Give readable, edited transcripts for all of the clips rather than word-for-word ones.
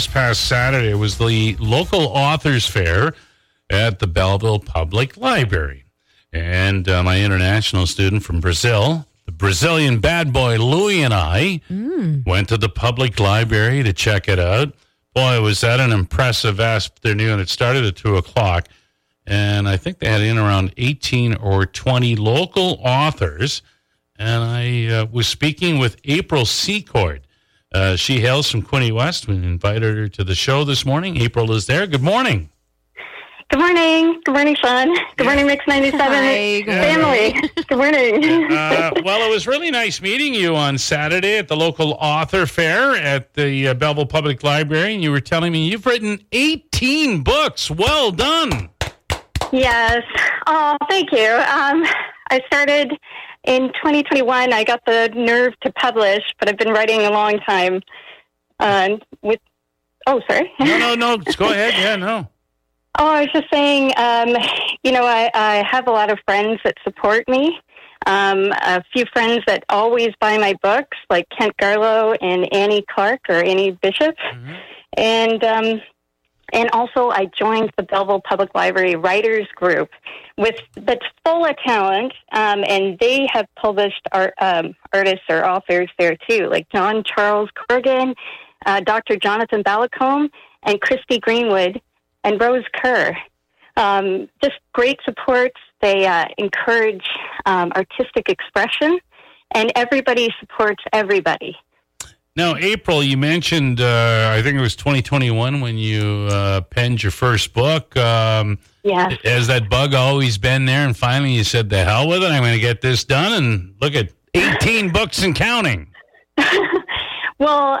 This past Saturday was the local authors fair at the Belleville Public Library. And my international student from Brazil, the Brazilian bad boy Louie, and I went to the public library to check it out. Boy, was that an impressive afternoon. It started at 2 o'clock, and I think they had in around 18 or 20 local authors. And I was speaking with April Secord. She hails from Quinte West. We invited her to the show this morning. April is there. Good morning. Good morning. Good morning, Sean. Good morning, Mix 97 Hi, family. Good morning. Well, it was really nice meeting you on Saturday at the local author fair at the Belleville Public Library. And you were telling me you've written 18 books. Well done. Yes. Oh, thank you. I started in 2021. I got the nerve to publish, but I've been writing a long time. Sorry. No. Go ahead. Yeah, no. Oh, I was just saying, I have a lot of friends that support me. A few friends that always buy my books, like Kent Garlow and Annie Clark or Annie Bishop. Mm-hmm. And also I joined the Belleville Public Library Writers Group that's full of talent, and they have published artists or authors there too, like John Charles Corrigan, Dr. Jonathan Ballacombe, and Christy Greenwood, and Rose Kerr. Just great supports. They encourage artistic expression, and everybody supports everybody. Now, April, you mentioned, I think it was 2021 when you penned your first book. Yeah. Has that bug always been there? And finally you said, the hell with it, I'm going to get this done. And look at 18 books and counting. Well,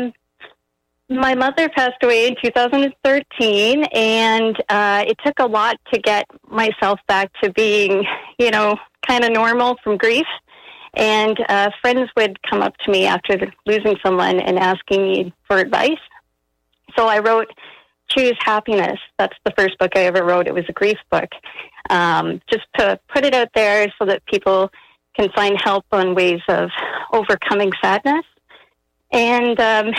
my mother passed away in 2013, and it took a lot to get myself back to being, kind of normal from grief. And friends would come up to me after losing someone and asking me for advice. So I wrote Choose Happiness. That's the first book I ever wrote. It was a grief book. Just to put it out there so that people can find help on ways of overcoming sadness. And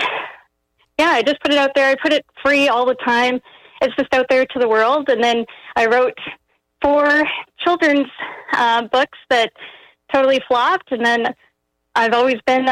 I just put it out there. I put it free all the time. It's just out there to the world. And then I wrote 4 children's books that totally flopped. And then I've always been,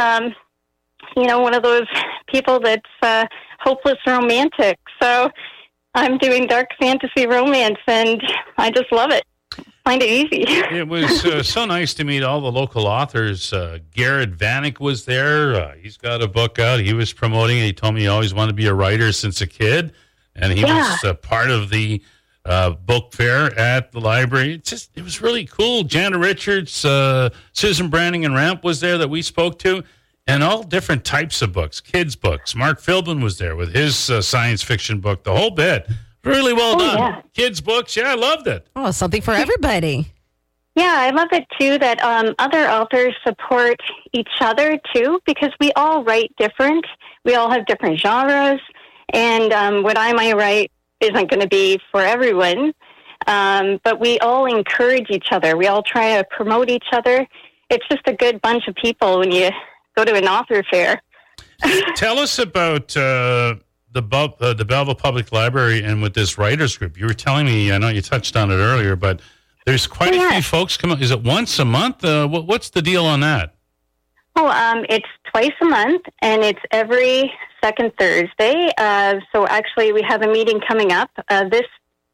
one of those people that's hopeless romantic. So I'm doing dark fantasy romance, and I just love it. Find it easy. It was so nice to meet all the local authors. Garrett Vanek was there. He's got a book out. He was promoting it. He told me he always wanted to be a writer since a kid, and he was part of the book fair at the library. It was really cool. Jana Richards, Susan Branding and Ramp was there that we spoke to, and all different types of books, kids' books. Mark Philbin was there with his science fiction book, the whole bit. Really well done. Yeah. Kids' books, I loved it. Oh, something for everybody. Yeah, I love it, too, that other authors support each other, too, because we all write different. We all have different genres, and what I might write isn't going to be for everyone, but we all encourage each other. We all try to promote each other. It's just a good bunch of people when you go to an author fair. Tell us about the Belleville Public Library and with this writers group. You were telling me, I know you touched on it earlier, but there's quite a few folks come. Is it once a month? What's the deal on that? Oh, it's twice a month, and it's every second Thursday. So actually, we have a meeting coming up. Let's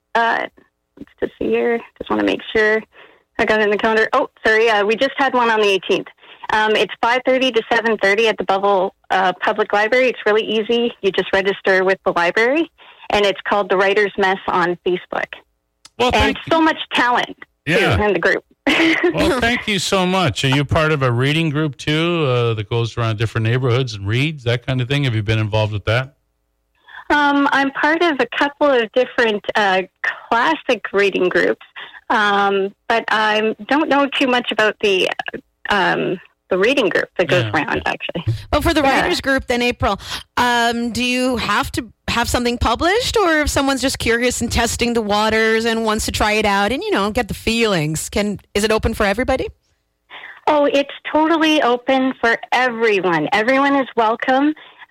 just see here. Just want to make sure I got it in the calendar. Oh, sorry. We just had one on the 18th. It's 5:30 to 7:30 at the Belleville Public Library. It's really easy. You just register with the library, and it's called The Writer's Mess on Facebook. Well, and so much talent too, in the group. Well, thank you so much. Are you part of a reading group too that goes around different neighborhoods and reads, that kind of thing? Have you been involved with that? I'm part of a couple of different classic reading groups, but I don't know too much about the reading group that goes around, actually. Well, for the writers group, then, April, do you have to have something published, or if someone's just curious and testing the waters and wants to try it out and, get the feelings, is it open for everybody? Oh, it's totally open for everyone. Everyone is welcome.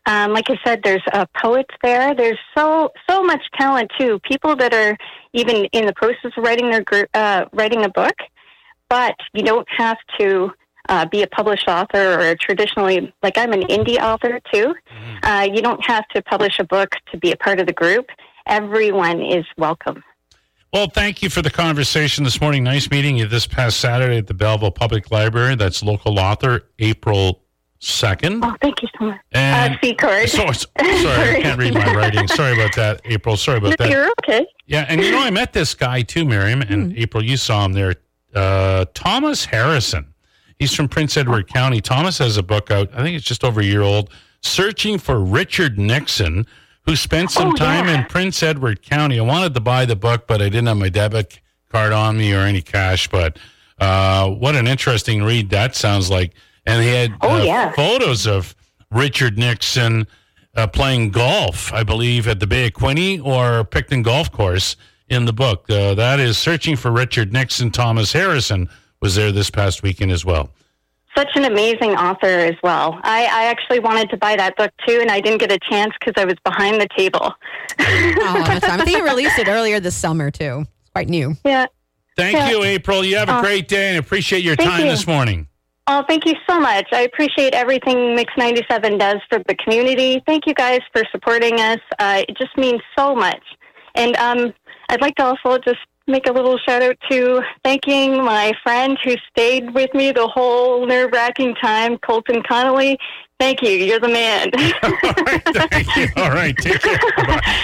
Like I said, there's poets there. There's so much talent too. People that are even in the process of writing writing a book, but you don't have to be a published author or traditionally, like I'm an indie author too. You don't have to publish a book to be a part of the group. Everyone is welcome. Well, thank you for the conversation this morning. Nice meeting you this past Saturday at the Belleville Public Library. That's local author April 2nd. Oh, thank you so much. And C-Cord. sorry, I can't read my writing. Sorry about that, April. Sorry about that. You're okay. Yeah, and I met this guy too, Miriam, and April, you saw him there. Thomas Harrison. He's from Prince Edward County. Thomas has a book out, I think it's just over a year old, Searching for Richard Nixon, who spent some time in Prince Edward County. I wanted to buy the book, but I didn't have my debit card on me or any cash. But what an interesting read that sounds like. And he had photos of Richard Nixon playing golf, I believe, at the Bay of Quinte or Picton Golf Course in the book. That is Searching for Richard Nixon. Thomas Harrison was there this past weekend as well. Such an amazing author as well. I actually wanted to buy that book too, and I didn't get a chance because I was behind the table. That's time. I think he released it earlier this summer too. It's quite new. Yeah. Thank you, April. You have a great day, and appreciate your time this morning. Oh, thank you so much. I appreciate everything Mix 97 does for the community. Thank you guys for supporting us. It just means so much. And I'd like to also just make a little shout out to thanking my friend who stayed with me the whole nerve-wracking time, Colton Connolly. Thank you. You're the man. All right. Thank you. All right. Take care. Bye.